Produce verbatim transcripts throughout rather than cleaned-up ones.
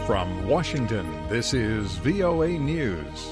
From Washington, this is V O A News.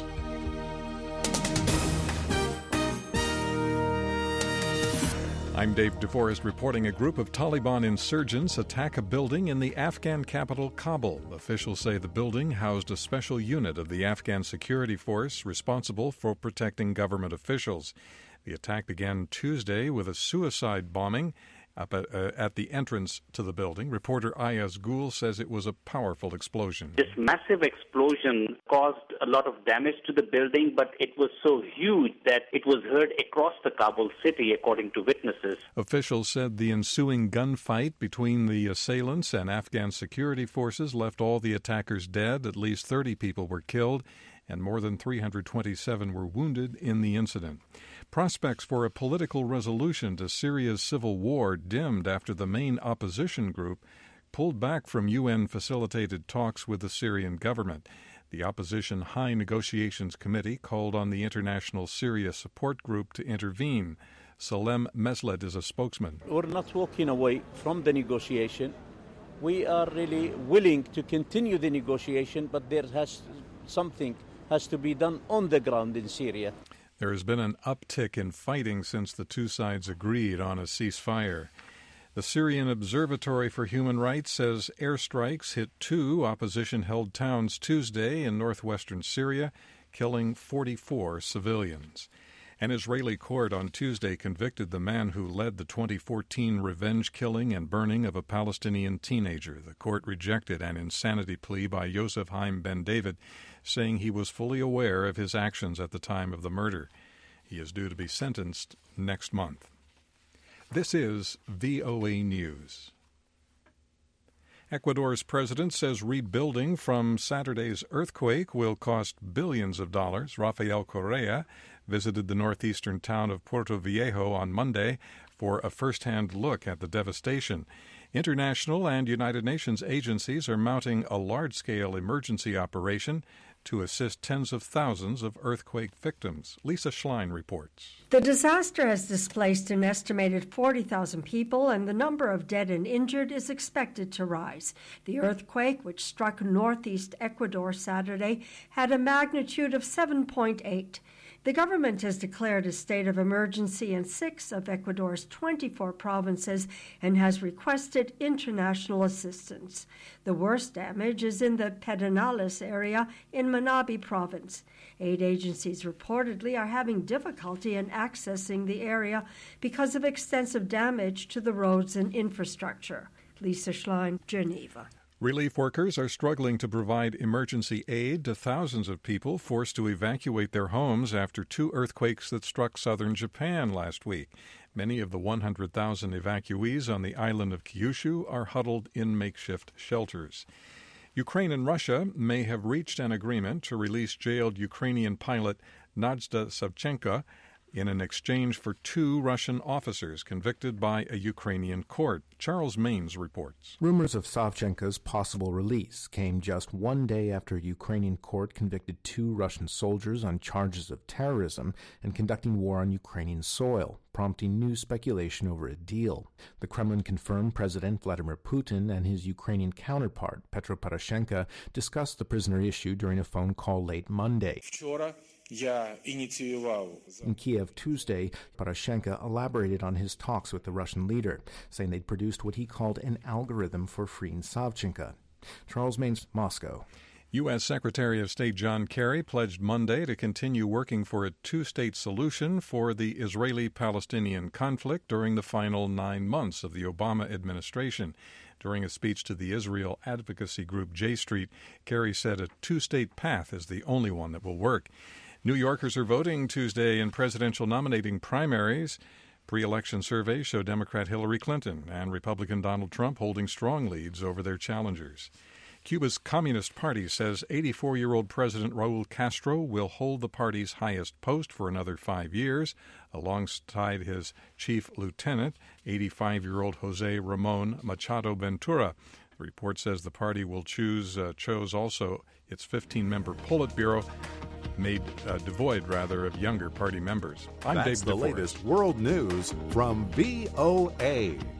I'm Dave DeForest reporting a group of Taliban insurgents attack a building in the Afghan capital, Kabul. Officials say the building housed a special unit of the Afghan security force responsible for protecting government officials. The attack began Tuesday with a suicide bombing up at, uh, at the entrance to the building. Reporter Ayaz Gul says it was a powerful explosion. This massive explosion caused a lot of damage to the building, but it was so huge that it was heard across the Kabul city, according to witnesses. Officials said the ensuing gunfight between the assailants and Afghan security forces left all the attackers dead. At least thirty people were killed, and more than three hundred twenty-seven were wounded in the incident. Prospects for a political resolution to Syria's civil war dimmed after the main opposition group pulled back from U N-facilitated talks with the Syrian government. The opposition High Negotiations Committee called on the International Syria Support Group to intervene. Salem Mesled is a spokesman. We're not walking away from the negotiation. We are really willing to continue the negotiation, but there has something has to be done on the ground in Syria. There has been an uptick in fighting since the two sides agreed on a ceasefire. The Syrian Observatory for Human Rights says airstrikes hit two opposition-held towns Tuesday in northwestern Syria, killing forty-four civilians. An Israeli court on Tuesday convicted the man who led the twenty fourteen revenge killing and burning of a Palestinian teenager. The court rejected an insanity plea by Yosef Haim Ben David, saying he was fully aware of his actions at the time of the murder. He is due to be sentenced next month. This is V O A News. Ecuador's president says rebuilding from Saturday's earthquake will cost billions of dollars. Rafael Correa visited the northeastern town of Puerto Viejo on Monday for a first-hand look at the devastation. International and United Nations agencies are mounting a large-scale emergency operation to assist tens of thousands of earthquake victims. Lisa Schlein reports. The disaster has displaced an estimated forty thousand people, and the number of dead and injured is expected to rise. The earthquake, which struck northeast Ecuador Saturday, had a magnitude of seven point eight. The government has declared a state of emergency in six of Ecuador's twenty-four provinces and has requested international assistance. The worst damage is in the Pedernales area in Manabí province. Aid agencies reportedly are having difficulty in accessing the area because of extensive damage to the roads and infrastructure. Lisa Schlein, Geneva. Relief workers are struggling to provide emergency aid to thousands of people forced to evacuate their homes after two earthquakes that struck southern Japan last week. Many of the one hundred thousand evacuees on the island of Kyushu are huddled in makeshift shelters. Ukraine and Russia may have reached an agreement to release jailed Ukrainian pilot Nadezhda Savchenko in an exchange for two Russian officers convicted by a Ukrainian court. Charles Maines reports. Rumors of Savchenko's possible release came just one day after a Ukrainian court convicted two Russian soldiers on charges of terrorism and conducting war on Ukrainian soil, prompting new speculation over a deal. The Kremlin confirmed President Vladimir Putin and his Ukrainian counterpart, Petro Poroshenko, discussed the prisoner issue during a phone call late Monday. In Kiev Tuesday, Poroshenko elaborated on his talks with the Russian leader, saying they'd produced what he called an algorithm for freeing Savchenko. Charles Maines, Moscow. U S. Secretary of State John Kerry pledged Monday to continue working for a two-state solution for the Israeli-Palestinian conflict during the final nine months of the Obama administration. During a speech to the Israel advocacy group J Street, Kerry said a two-state path is the only one that will work. New Yorkers are voting Tuesday in presidential nominating primaries. Pre-election surveys show Democrat Hillary Clinton and Republican Donald Trump holding strong leads over their challengers. Cuba's Communist Party says eighty-four-year-old President Raul Castro will hold the party's highest post for another five years, alongside his chief lieutenant, eighty-five-year-old Jose Ramon Machado Ventura. The report says the party will choose uh, chose also its fifteen-member Politburo, made uh, devoid, rather, of younger party members. I'm That's Dave the DeForest. latest world news from V O A.